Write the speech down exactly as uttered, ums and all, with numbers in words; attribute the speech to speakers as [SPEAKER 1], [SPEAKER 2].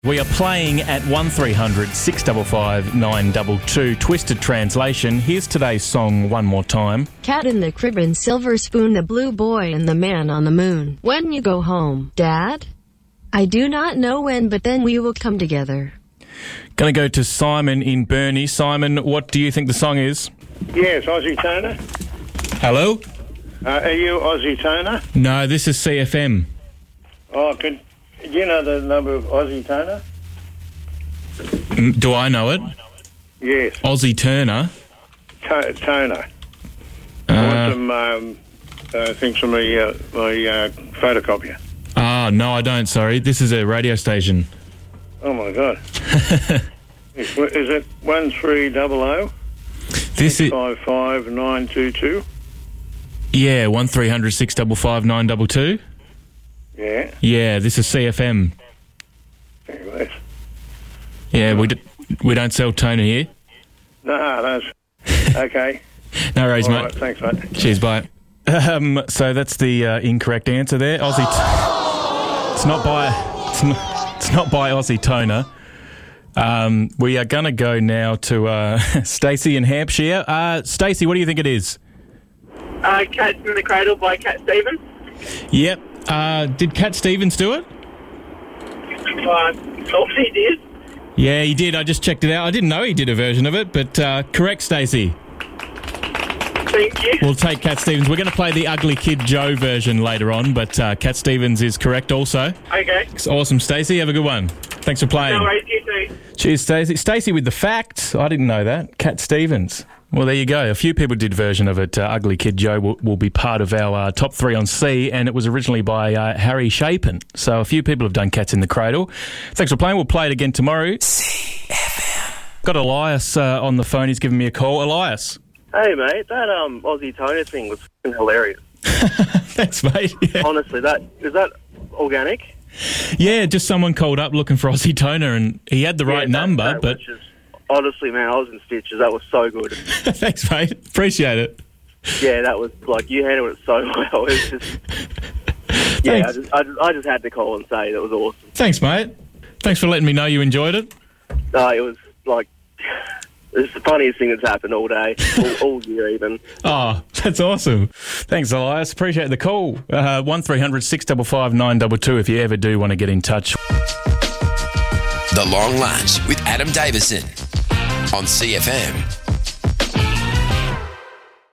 [SPEAKER 1] We are playing at one three hundred six five five nine two two. Twisted Translation. Here's today's song one more time.
[SPEAKER 2] Cat in the Crib and Silver Spoon, the Blue Boy and the Man on the Moon. When you go home, Dad? I do not know when, but then we will come together.
[SPEAKER 1] Going to go to Simon in Burnie. Simon, what do you think the song is?
[SPEAKER 3] Yes, Aussie Toner.
[SPEAKER 1] Hello?
[SPEAKER 3] Uh, are you Aussie Toner?
[SPEAKER 1] No, this is C F M.
[SPEAKER 3] Oh, could... Do you know the number of Aussie Toner?
[SPEAKER 1] Mm, do I know it?
[SPEAKER 3] Yes.
[SPEAKER 1] Aussie Turner?
[SPEAKER 3] To- toner.
[SPEAKER 1] Uh,
[SPEAKER 3] I want some um, uh, things from my, uh, my uh, photocopier.
[SPEAKER 1] Ah, no, I don't, sorry. This is a radio station.
[SPEAKER 3] Oh, my God. is, is it one three hundred
[SPEAKER 1] This is...
[SPEAKER 3] five five nine two two?
[SPEAKER 1] Yeah, one three hundred six five five nine two two.
[SPEAKER 3] Yeah.
[SPEAKER 1] Yeah, this is C F M.
[SPEAKER 3] Anyways.
[SPEAKER 1] Yeah, we, d- we don't sell toner here.
[SPEAKER 3] No, that's... Okay.
[SPEAKER 1] No worries,
[SPEAKER 3] All
[SPEAKER 1] mate.
[SPEAKER 3] right, thanks, mate.
[SPEAKER 1] Cheers, bye. Um, so that's the uh, incorrect answer there. Aussie. T- it's not by. It's not, it's not by Aussie Toner. Um, we are going to go now to uh, Stacey in Hampshire. Uh, Stacey, what do you think it is?
[SPEAKER 4] Uh, Cats in the Cradle by Cat Stevens.
[SPEAKER 1] Yep. Uh, did Cat Stevens do it?
[SPEAKER 4] Uh, thought he did.
[SPEAKER 1] Yeah, he did. I just checked it out. I didn't know he did a version of it, but uh, correct, Stacey.
[SPEAKER 4] Thank you.
[SPEAKER 1] We'll take Cat Stevens. We're going to play the Ugly Kid Joe version later on, but uh, Cat Stevens is correct also.
[SPEAKER 4] Okay.
[SPEAKER 1] It's awesome, Stacey. Have a good one. Thanks for playing.
[SPEAKER 4] No worries, you too.
[SPEAKER 1] Cheers, Stacey. Stacey with the facts. I didn't know that. Cat Stevens. Well, there you go. A few people did a version of it. Uh, Ugly Kid Joe will, will be part of our uh, top three on C, and it was originally by uh, Harry Chapin. So a few people have done Cats in the Cradle. Thanks for playing. We'll play it again tomorrow. C F M. Got Elias uh, on the phone. He's giving me a call. Elias.
[SPEAKER 5] Hey, mate, that um, Aussie Toner thing was f***ing hilarious.
[SPEAKER 1] Thanks, mate. Yeah.
[SPEAKER 5] Honestly, that is that organic?
[SPEAKER 1] Yeah, just someone called up looking for Aussie Toner, and he had the right
[SPEAKER 5] Yeah, that-
[SPEAKER 1] number,
[SPEAKER 5] that
[SPEAKER 1] but...
[SPEAKER 5] was just, honestly, man, I was in stitches. That was so good.
[SPEAKER 1] Thanks, mate. Appreciate it.
[SPEAKER 5] Yeah, that was, like, you handled it so well. It was just... Yeah, I
[SPEAKER 1] Thanks.
[SPEAKER 5] just, I, just, I just had to call and say that was awesome.
[SPEAKER 1] Thanks, mate. Thanks for letting me know you enjoyed it.
[SPEAKER 5] No, it was, like... It's the funniest thing that's happened all day, all, all year even.
[SPEAKER 1] Oh, that's awesome. Thanks, Elias. Appreciate the call. Uh, one three hundred six five five nine two two if you ever do want to get in touch.
[SPEAKER 6] The Long Lunch with Adam Davison on C F M.